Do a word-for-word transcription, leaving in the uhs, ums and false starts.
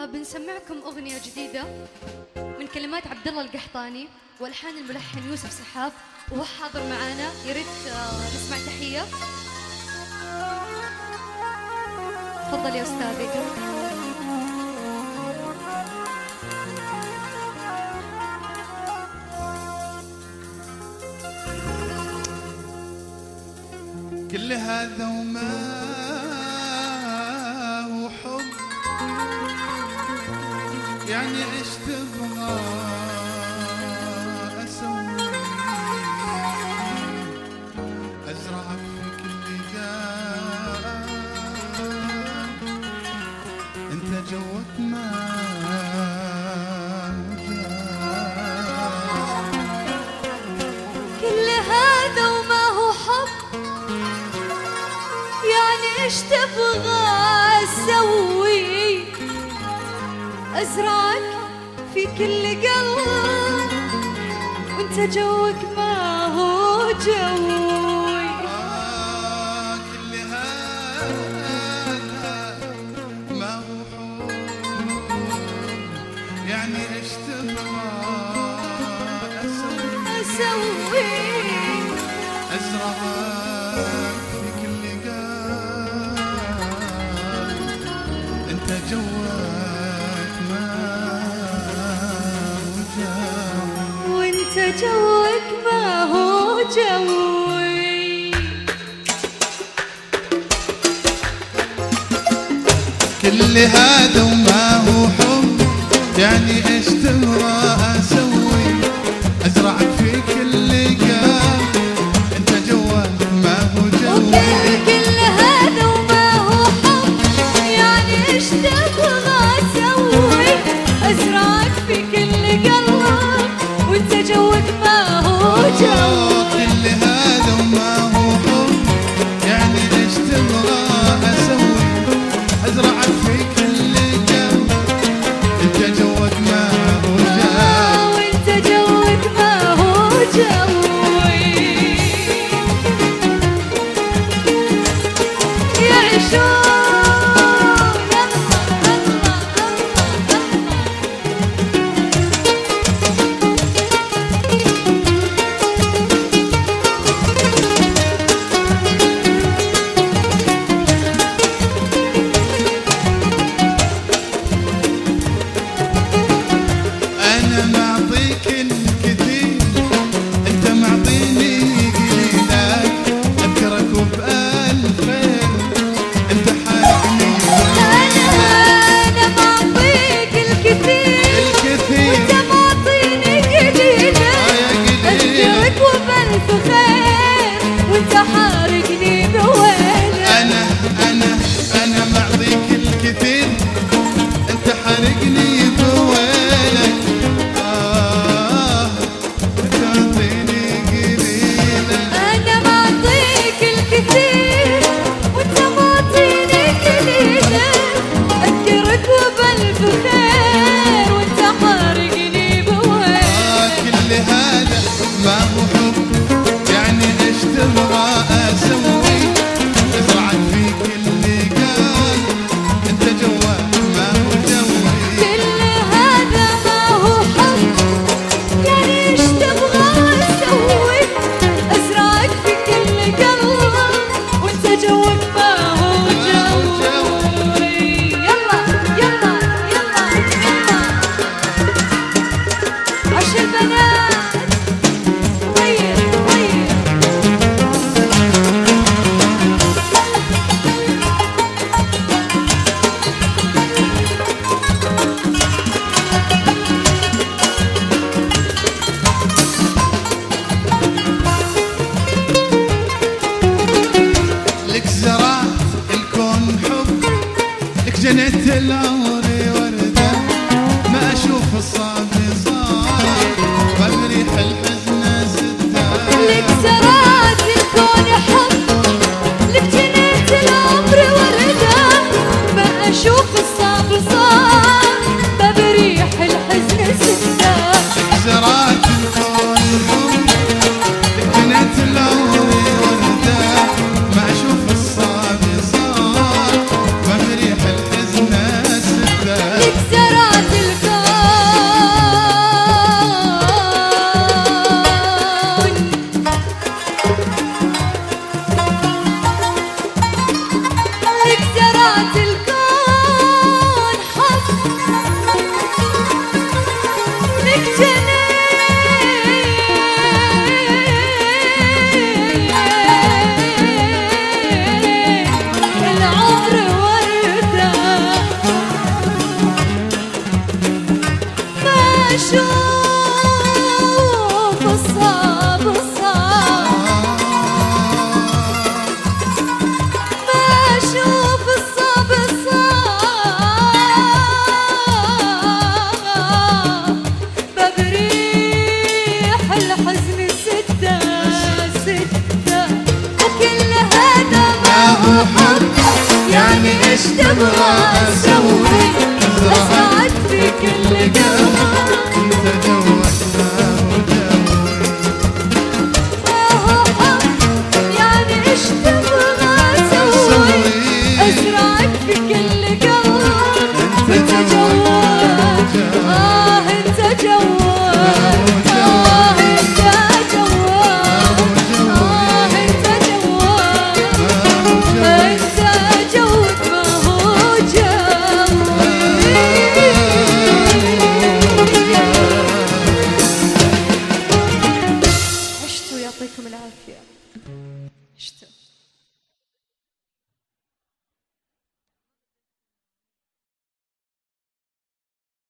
بنسمعكم أغنية جديدة من كلمات عبد الله القحطاني والحان الملحن يوسف سحاب، وهو حاضر معانا. يا ريت نسمع تحية. تفضل يا أستاذي. كل هذا وما هو حب، يعني ايش تبغى اسوي؟ ازرعك في كل قلب، انت جوك ما كل هذا وما هو حب، يعني ايش تبغى اسوي؟ ازرعك في كل قلب، وانت جوك ما هو جوي. آه كل هذا ما هو حب، يعني ايش تبغى اسوي؟ اسوي ازرعك في كل قلب، انت جوك ما هو جوي، وانت جوك ما هو جوي. كل هذا وما هو حب، يعني ايش تبغى اسوي؟ ازرعك في كل قلب، انت جواك ما هو جوي. كل هذا وما هو حب، يعني ايش تبغى اسوي؟ ازرعك في كل قلب، وانت جوك ما هو جوي. كل هذا وما هو حب، يعني ايش تبغى اسوي؟ ازرعك في كل قلب، انت جواك ما هو جوي، وانت جوك ما هو جوي. يعيشون انا معطيك الكثير، انت معطيني قليلك، اذكرك وبألف خير، انت حالي أنا معطيك الكثير، الكثير، وأنت معطيني قليلك، أذكرك وبألف خير، وأنت حارقني بويلك. انا انا انا معطيك الكثير، انت حارقني بويلك، آه تعطيني قليلك. أنا معطيك الكثير، وأنت معطيني قليلك، أذكرك وبألف خير، وأنت حارقني بويلك. آه كل هذا ما هو حب، يعني ايش تبغى اسوي؟ ازرعك في كل قلب، انت جواك ما هو جوي. كل هذا ما هو حب، يعني ايش تبغى اسوي؟ ازرعك في كل قلب، وانت جوك ما هو جوي. يلا يلا يلا يلا عش البنات، غير غير. لك زرعت الكون حب، لك جنيت العمر وردة، ما اشوف الصعب صار، وبريح الحزن سدة. لك زرعت الكون حب، لك جنيت العمر وردة، ما أشوف الصعب صار، ببريح الحزن سدة. لك زرعت الكون حب، لك جنيت العمر وردة، ما اشوف الصعب صار، وبريح الحزن سدة. لك أشوف الصعب الصعب ما أشوف الصعب الصعب ببريح الحزن ستة ستة وكل هذا ما هو حب يعني إيش تبغى أسوي